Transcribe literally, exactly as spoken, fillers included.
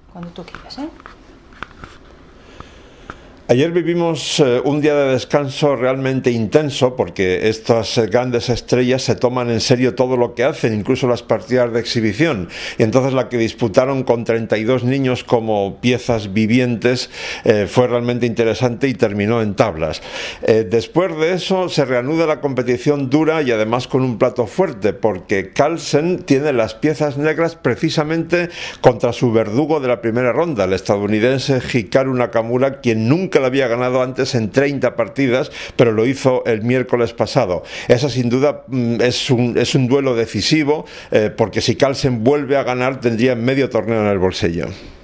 Cuando tú quieras, ¿eh? Ayer vivimos eh, un día de descanso realmente intenso porque estas eh, grandes estrellas se toman en serio todo lo que hacen, incluso las partidas de exhibición. Y entonces la que disputaron con treinta y dos niños como piezas vivientes eh, fue realmente interesante y terminó en tablas. Eh, después de eso se reanuda la competición dura y además con un plato fuerte porque Carlsen tiene las piezas negras precisamente contra su verdugo de la primera ronda, el estadounidense Hikaru Nakamura, quien nunca la había ganado antes en treinta partidas, pero lo hizo el miércoles pasado. Esa sin duda es un, es un duelo decisivo, eh, porque si Carlsen vuelve a ganar tendría medio torneo en el bolsillo.